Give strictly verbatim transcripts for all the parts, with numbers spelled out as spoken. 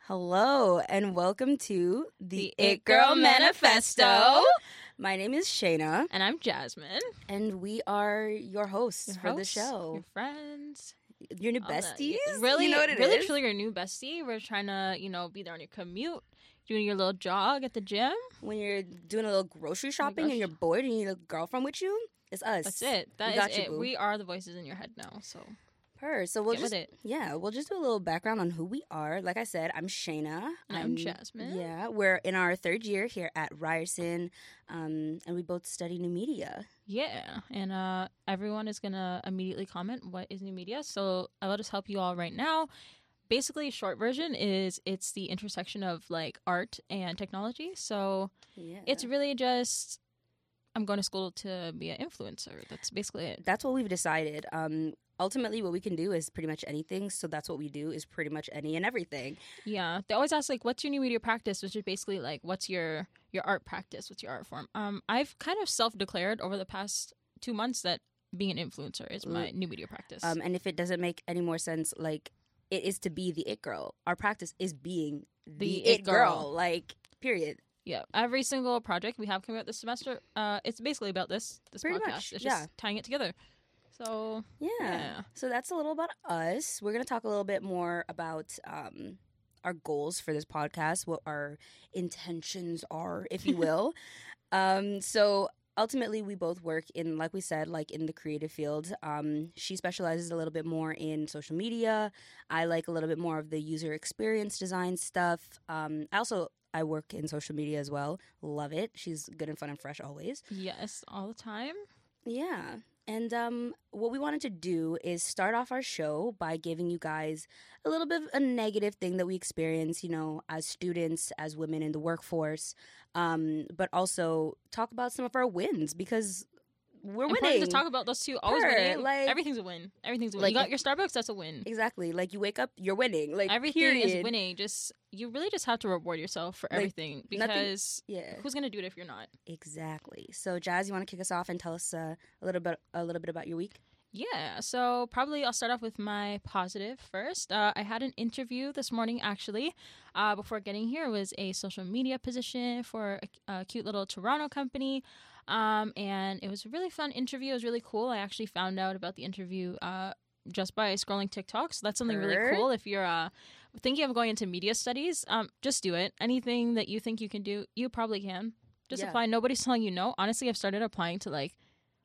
Hello, and welcome to the, The It Girl Manifesto. My name is Shayna, And I'm Jasmine. and we are your hosts Your for the hosts, show. Your friends. Your new all that. besties? Really, You know what it really, is? truly your new bestie. We're trying to, you know, be there on your commute, doing your little jog at the gym. When you're doing a little grocery shopping grocery- and you're bored and you need a girlfriend with you, it's us. That's it. That We is got you, it. boo. We are the voices in your head now. So Her. So we'll get just with it. yeah, we'll just do a little background on who we are. Like I said, I'm Shayna. And I'm Jasmine. Yeah, we're in our third year here at Ryerson, um, and we both study new media. Yeah, and uh, everyone is gonna immediately comment what is new media. So I'll just help you all right now. Basically, short version is it's the intersection of like art and technology. So Yeah, it's really just I'm going to school to be an influencer. That's basically it. that's what we've decided. Um, ultimately, what we can do is pretty much anything. So that's what we do is pretty much any and everything. Yeah, they always ask like, "What's your new media practice?" Which is basically like, "What's your your art practice? What's your art form?" Um, I've kind of self declared over the past two months that being an influencer is my new media practice. Um, and if it doesn't make any more sense, like it is to be the it girl. Our practice is being the, The it it girl. girl. Like period. Yeah, every single project we have coming out this semester, uh, it's basically about this this Pretty podcast. much, It's yeah. just tying it together. So Yeah. Yeah. So that's a little about us. We're gonna talk a little bit more about um, our goals for this podcast, what our intentions are, if you will. um, so ultimately, we both work in, like we said, like in the creative field. Um, she specializes a little bit more in social media. I like a little bit more of the user experience design stuff. Um, I also I work in social media as well. Love it. She's good and fun and fresh always. yes, all the time. Yeah. And um, what we wanted to do is start off our show by giving you guys a little bit of a negative thing that we experience, you know, as students, as women in the workforce, um, but also talk about some of our wins because we're Important winning. to talk about those two. Always Per, winning. like- Everything's a win. Everything's a win. like- you got your Starbucks. That's a win. Exactly. Like you wake up, you're winning. Like Everything period. is winning. Just you really just have to reward yourself for Like, everything nothing- because Yeah. who's gonna do it if you're not? Exactly. So Jazz, you want to kick us off and tell us uh, a little bit a little bit about your week? Yeah, so probably I'll start off with my positive first. Uh, I had an interview this morning, actually. Uh, before getting here, it was a social media position for a, a cute little Toronto company. Um, and it was a really fun interview. It was really cool. I actually found out about the interview uh, just by scrolling TikTok. So that's something Heard. really cool. If you're uh, thinking of going into media studies, um, just do it. Anything that you think you can do, you probably can. Just Yeah. apply. Nobody's telling you no. Honestly, I've started applying to like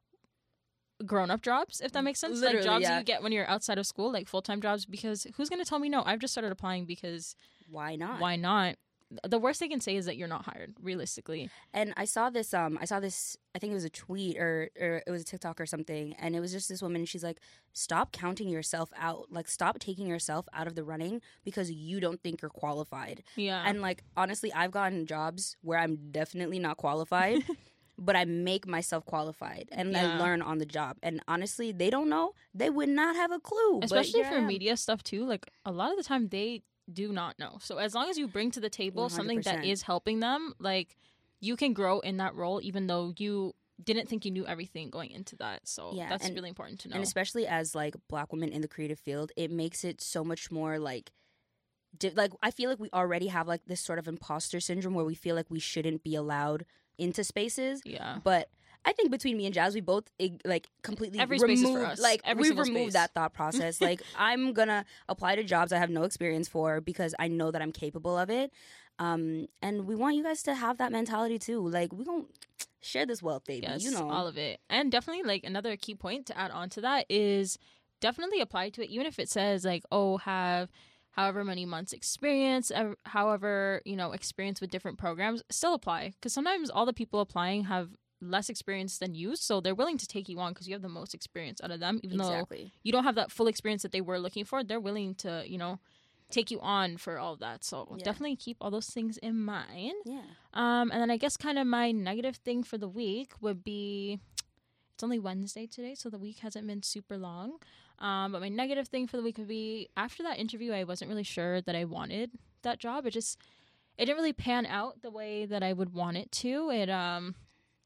grown-up jobs, if that makes sense. Literally, like jobs yeah. you get when you're outside of school, like full-time jobs, because who's going to tell me no? I've just started applying because Why not? why not? The worst they can say is that you're not hired, realistically. And I saw this. Um, I saw this. I think it was a tweet or, or it was a TikTok or something. And it was just this woman. And she's like, "Stop counting yourself out. Like, stop taking yourself out of the running because you don't think you're qualified." Yeah. And like, honestly, I've gotten jobs where I'm definitely not qualified, but I make myself qualified and I Yeah. learn on the job. And honestly, they don't know. They would not have a clue. but Especially here I for am. media stuff, too. Like, a lot of the time, they do not know. So as long as you bring to the table something that one hundred percent. is helping them, like, you can grow in that role, even though you didn't think you knew everything going into that. So Yeah, that's and- really important to know. And especially as like Black women in the creative field, it makes it so much more like, di- like I feel like we already have like this sort of imposter syndrome where we feel like we shouldn't be allowed into spaces. yeah. But I think between me and Jazz, we both ig- like completely Every space is for removed, us. like Every we single removed space. that thought process. Like I'm gonna apply to jobs I have no experience for because I know that I'm capable of it. Um, and we want you guys to have that mentality too. Like we gonna share this wealth, baby. Yes, you know, all of it. And definitely, like, another key point to add on to that is definitely apply to it, even if it says, like, oh, have however many months experience, ev- however, you know, experience with different programs, still apply. Because sometimes all the people applying have less experience than you, so they're willing to take you on because you have the most experience out of them, even though exactly. you don't have that full experience that they were looking for. They're willing to, you know, take you on for all of that. So Yeah. definitely keep all those things in mind. Yeah. Um, and then I guess kind of my negative thing for the week would be it's only Wednesday today, so the week hasn't been super long. Um, but my negative thing for the week would be after that interview, I wasn't really sure that I wanted that job. It just it didn't really pan out the way that I would want it to. It um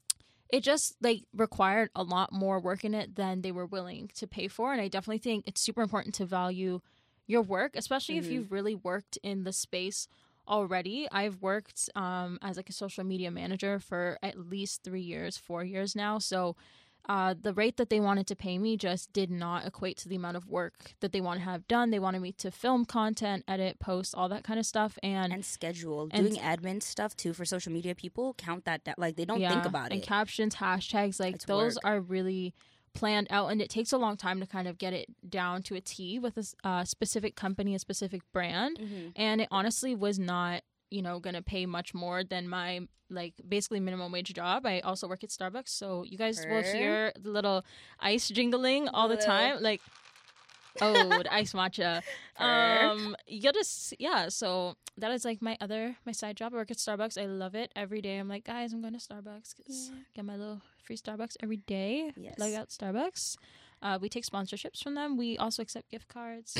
it just like required a lot more work in it than they were willing to pay for. And I definitely think it's super important to value your work, especially Mm-hmm. if you've really worked in the space already. I've worked um, as like a social media manager for at least three years, four years now. So uh, the rate that they wanted to pay me just did not equate to the amount of work that they want to have done. They wanted me to film content, edit, post, all that kind of stuff. And, And schedule. and- Doing admin stuff too for social media people, count that down. Like, they don't yeah, think about and it. captions, hashtags, like It's those work. are really planned out, and it takes a long time to kind of get it down to a T with a s- uh, specific company, a specific brand. Mm-hmm. And it honestly was not, you know, gonna pay much more than my like basically minimum wage job. I also work at Starbucks, so you guys will Purr. hear the little ice jingling all the Little- time, like oh, the ice matcha. Purr. Um, you'll just yeah. So that is like my other my side job. I work at Starbucks. I love it. Every day I'm like, guys, I'm going to Starbucks. 'Cause Yeah. get my little free Starbucks every day. Yes. Plug out Starbucks. Uh, we take sponsorships from them. We also accept gift cards.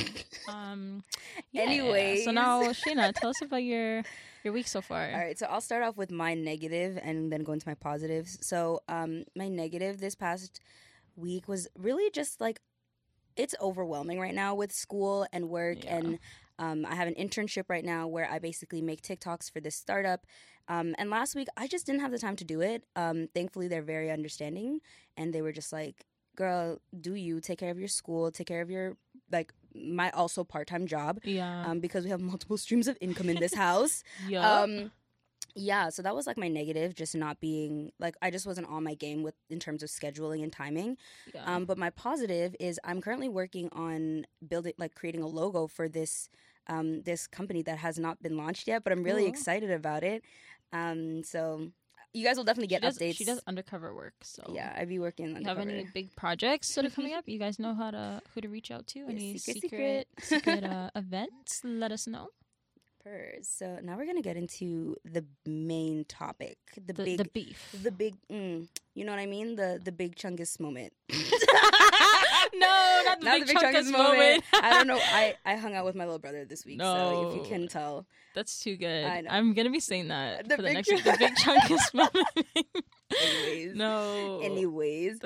um, yeah. Anyways. So now, Shayna, tell us about your your week so far. All right, so I'll start off with my negative and then go into my positives. So, um, my negative this past week was really just like, it's overwhelming right now with school and work. Yeah. And um, I have an internship right now where I basically make TikToks for this startup. Um, and last week, I just didn't have the time to do it. Um, thankfully, they're very understanding. And they were just like, girl, do you take care of your school, take care of your, like, my also part-time job. Yeah. Um, because we have multiple streams of income in this house. yeah. Um, yeah, so that was like my negative, just not being like I just wasn't on my game with in terms of scheduling and timing. yeah. Um, but my positive is I'm currently working on building like creating a logo for this um this company that has not been launched yet, but I'm really Cool. excited about it. Um, so you guys will definitely get she does, updates. She does undercover work, so Yeah, I'd be working on you have any big projects that are coming up? You guys know how to who to reach out to? Any secret, secret secret uh, events? Let us know. So now we're gonna get into the main topic, the, The, big, the beef. the big, mm, you know what I mean, the the big Chungus moment. no, not the Not big the big Chungus Chungus moment. I don't know. I, I hung out with my little brother this week, so if you No. can tell. That's too good. I know. I'm gonna be saying that The for the big next Chun- week. The big Chungus moment. Anyways. no. Anyways.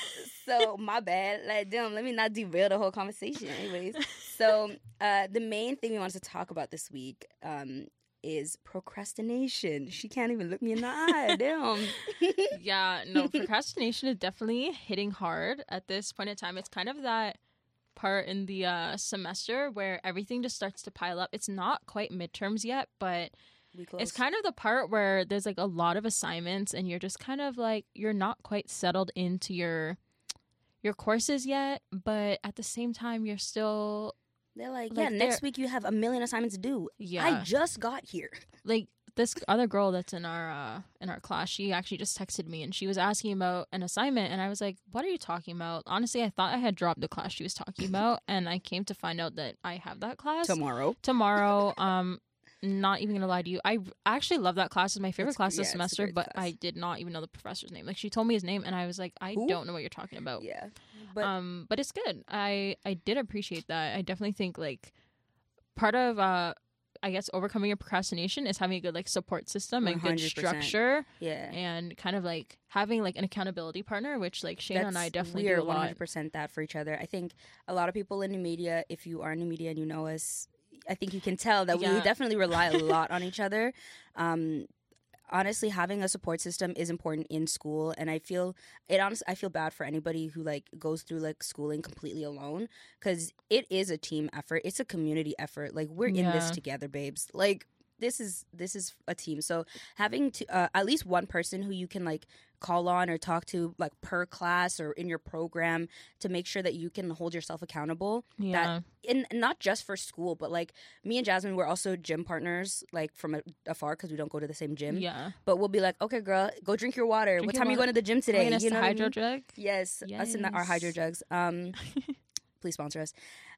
So my bad. Like, damn, let me not derail the whole conversation. Anyways. So uh, the main thing we wanted to talk about this week um, is procrastination. She can't even look me in the eye. Damn. yeah, no, procrastination is definitely hitting hard at this point in time. It's kind of that part in the uh, semester where everything just starts to pile up. It's not quite midterms yet, but We close. it's kind of the part where there's like a lot of assignments and you're just kind of like you're not quite settled into your your courses yet, but at the same time you're still They're like, like, yeah, next they're- week you have a million assignments to do. yeah. I just got here. like this other girl that's in our uh, in our class, she actually just texted me and she was asking about an assignment, and I was like, "What are you talking about?" Honestly, I thought I had dropped the class she was talking about, and I came to find out that I have that class Tomorrow. tomorrow. Um, not even gonna lie to you, I actually love that class. It's my favorite It's- class yeah, this it's a semester, great but class. I did not even know the professor's name. Like she told me his name, and I was like, I Who? don't know what you're talking about. Yeah. But um, but it's good. I I did appreciate that. I definitely think like part of uh. I guess overcoming your procrastination is having a good like support system and good one hundred percent. structure yeah. and kind of like having like an accountability partner, which like Shayna and I That's- definitely we do are a one lot. hundred percent that for each other. I think a lot of people in new media, if you are in new media and you know us, I think you can tell that we Yeah. definitely rely a lot on each other. Um, honestly, having a support system is important in school, and I feel it. Honestly, I feel bad for anybody who like goes through like schooling completely alone, because it is a team effort. It's a community effort. Like we're in this Yeah. together, babes. Like this is this is a team. So having to uh, at least one person who you can like call on or talk to like per class or in your program to make sure that you can hold yourself accountable. Yeah. And not just for school, but like me and Jasmine, we're also gym partners, like from a, afar because we don't go to the same gym. Yeah. But we'll be like, okay, girl, go drink your water. Drink what your time are you water. going to the gym today? Bringing us You the know what I hydro mean? jug. Yes, us and the, our hydro Yes. jugs. Um, please sponsor us.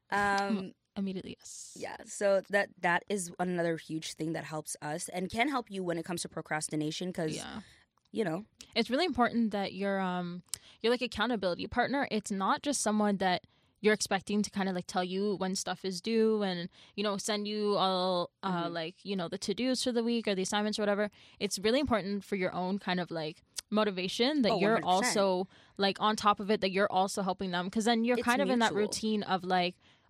Um, Immediately, yes. yeah, so that that is another huge thing that helps us and can help you when it comes to procrastination because Yeah. you know. It's really important that you're um you're like accountability partner. It's not just someone that you're expecting to kind of like tell you when stuff is due and you know send you all uh Mhm. like you know the to-dos for the week or the assignments or whatever. It's really important for your own kind of like motivation that Oh, you're one hundred percent. also like on top of it, that you're also helping them, because then you're It's kind of in that mutual. routine of like,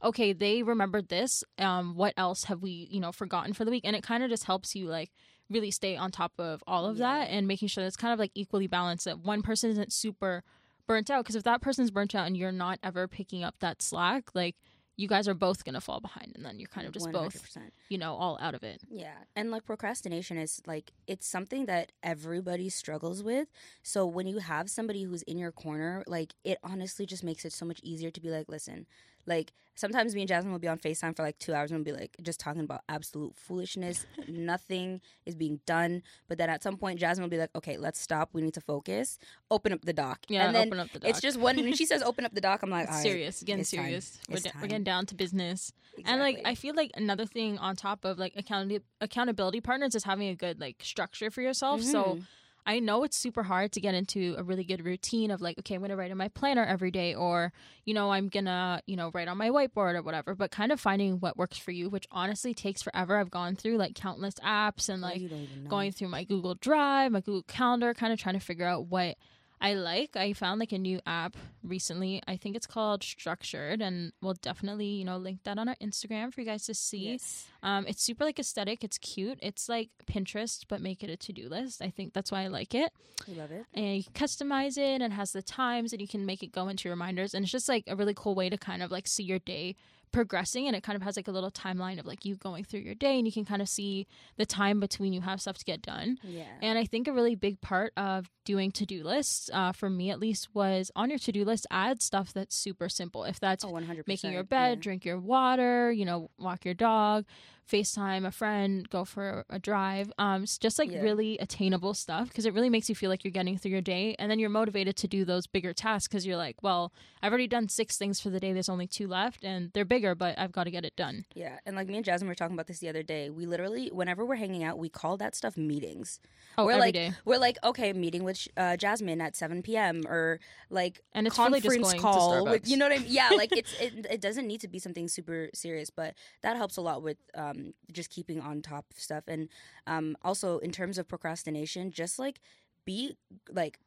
okay, they remembered this. Um, what else have we, you know, forgotten for the week? And it kind of just helps you like really stay on top of all of Yeah. that and making sure that it's kind of like equally balanced, that one person isn't super burnt out. Because if that person's burnt out and you're not ever picking up that slack, like you guys are both going to fall behind, and then you're kind of just one hundred percent. both, you know, all out of it. Yeah. And like procrastination is like, it's something that everybody struggles with. So when you have somebody who's in your corner, like it honestly just makes it so much easier to be like, listen, like sometimes me and Jasmine will be on FaceTime for like two hours and we'll be like just talking about absolute foolishness. Nothing is being done. But then at some point, Jasmine will be like, okay, let's stop. We need to focus. Open up the doc. Yeah, and then open up the doc. It's just one, when she says open up the doc, I'm like, It's all right, serious, getting it's time. serious. We're, It's da- time. we're getting down to business. Exactly. And like I feel like another thing on top of like accountability accountability partners is having a good like structure for yourself. Mm-hmm. So I know it's super hard to get into a really good routine of like, okay, I'm going to write in my planner every day, or, you know, I'm going to, you know, write on my whiteboard or whatever, but kind of finding what works for you, which honestly takes forever. I've gone through like countless apps and like you don't even know. going through my Google Drive, my Google Calendar, kind of trying to figure out what I like. I found like a new app recently. I think it's called Structured, and we'll definitely, you know, link that on our Instagram for you guys to see. Yes. Um, it's super like aesthetic. It's cute. It's like Pinterest, but make it a to-do list. I think that's why I like it. We love it. And you can customize it, and it has the times, and you can make it go into your reminders. And it's just like a really cool way to kind of like see your day progressing, and it kind of has like a little timeline of like you going through your day, and you can kind of see the time between you have stuff to get done. Yeah. And I think a really big part of doing to-do lists, uh, for me at least, was on your to-do list, add stuff that's super simple. If that's Oh, one hundred percent. making your bed, Yeah. drink your water, you know, walk your dog, FaceTime a friend, go for a drive. Um, it's just like Yeah. really attainable stuff, because it really makes you feel like you're getting through your day, and then you're motivated to do those bigger tasks because you're like, well, I've already done six things for the day. There's only two left, and they're bigger, but I've got to get it done. Yeah, and like me and Jasmine were talking about this the other day. We literally, whenever we're hanging out, we call that stuff meetings. Oh, we're every like, day. we're like, okay, meeting with uh, Jasmine at seven p.m. or like And it's really conference just going to call. With, Starbucks. you know what I mean? Yeah, like it's it, it doesn't need to be something super serious, but that helps a lot with um, just keeping on top of stuff. And um, also in terms of procrastination, just like be like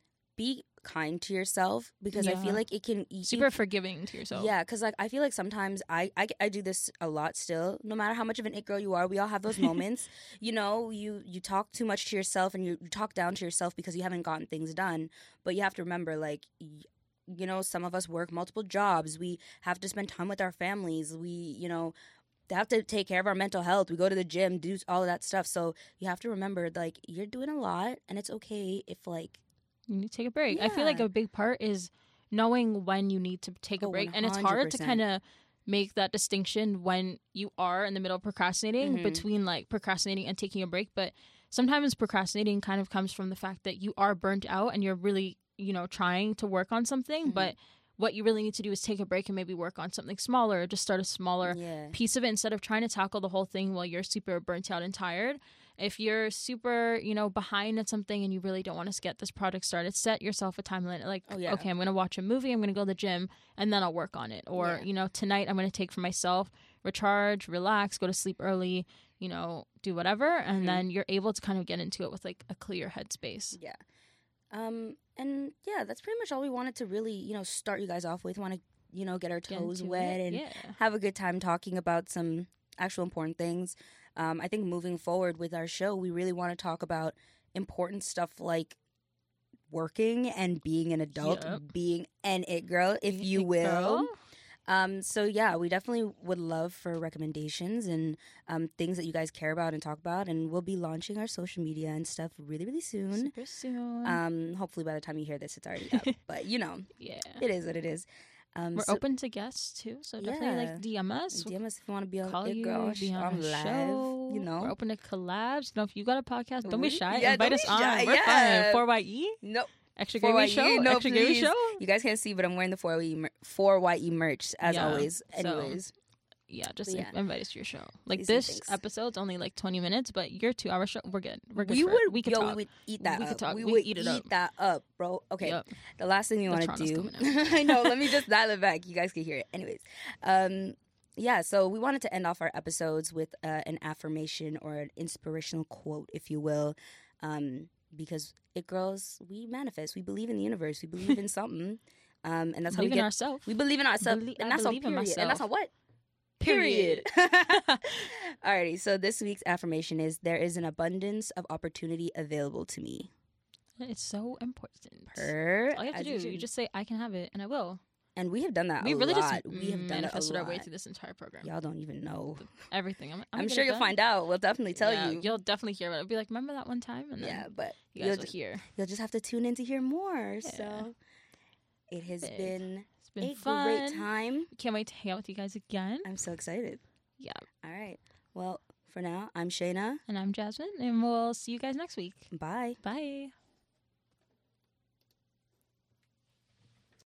be kind to yourself, because I Yeah. feel like it can you Super forgiving to yourself. Yeah, because like I feel like sometimes I, I I do this a lot still. No matter how much of an it girl you are, we all have those moments. You know, you you talk too much to yourself, and you, you talk down to yourself because you haven't gotten things done. But you have to remember, like, y- you know, some of us work multiple jobs. We have to spend time with our families. We, you know, have to take care of our mental health. We go to the gym, do all of that stuff. So you have to remember, like, you're doing a lot, and it's okay if like. You need to take a break. I feel like Yeah. a big part is knowing when you need to take a Oh, break. And it's hard to one hundred percent. kind of make that distinction when you are in the middle of procrastinating Mhm. between like procrastinating and taking a break. But sometimes procrastinating kind of comes from the fact that you are burnt out and you're really, you know, trying to work on something. Mhm. But what you really need to do is take a break and maybe work on something smaller, or just start a smaller Yeah. piece of it instead of trying to tackle the whole thing while you're super burnt out and tired. If you're super, you know, behind at something and you really don't want to get this project started, set yourself a time limit. Like, Oh, yeah. okay, I'm going to watch a movie, I'm going to go to the gym, and then I'll work on it. Or, Yeah. you know, tonight I'm going to take for myself, recharge, relax, go to sleep early, you know, do whatever. And Mhm. then you're able to kind of get into it with like a clear headspace. Yeah. Um, and yeah, that's pretty much all we wanted to really, you know, start you guys off with. Want to, you know, get our Get toes into wet it. and yeah. have a good time talking about some actual important things. Um, I think moving forward with our show, we really want to talk about important stuff like working and being an adult, Yep. being an it girl, if you It will. girl. Um, so yeah, we definitely would love for recommendations and um, things that you guys care about and talk about. And we'll be launching our social media and stuff really, really soon. Super soon. Um, hopefully by the time you hear this, it's already up. But you know, yeah. it is what it is. Um, We're so open to guests too, so definitely Yeah. like D M us. D M us if you want to be on Call It you, Girl be on, on a live. show. You know, we're open to collabs. You know, if you got a podcast, don't We- be shy. yeah, Invite don't us be on. shy, We're yeah. fun. four Y E nope. Extra four Y Gravy E, Show. no, Extra Gravy please. Show. You guys can't see, but I'm wearing the four Y E mer- four Y E merch as Yeah, always. so- Anyways, Yeah, just But in- yeah. invite us to your show. Like Please and this thanks. episode's only like twenty minutes, but your two hour show, we're good. We're good. we for would. It. We could yo, talk. we would eat that We up. could talk. We We would eat it eat up. that up, bro. Okay. Yep. The last thing we The want to Toronto's do. coming I know. Let me just dial it back. You guys can hear it. Anyways, um, yeah. So we wanted to end off our episodes with uh, an affirmation or an inspirational quote, if you will, um, because it girls, we manifest. We believe in the universe. We believe in something. Um, and that's believe how we in get. ourselves. We believe in ourselves, Belie- and I that's on believe in period, and that's myself. on what? Period. Alrighty, so this week's affirmation is there is an abundance of opportunity available to me. It's so important. Per, All you have to do, as you just say, I can have it, and I will. and we have done that We a really lot. just we have done it a manifested our way lot. through this entire program. Y'all don't even know. Everything. I'm, I'm, I'm gonna sure get you'll done. find out. We'll definitely tell Yeah, you. You'll definitely hear about it. It'll be like, remember that one time? And then Yeah, but you guys you'll will ju- hear. you'll just have to tune in to hear more. Yeah. So it has Big. been, It's been a fun. great time. Can't wait to hang out with you guys again. I'm so excited. Yeah. All right. Well, for now, I'm Shayna. And I'm Jasmine, and we'll see you guys next week. Bye. Bye.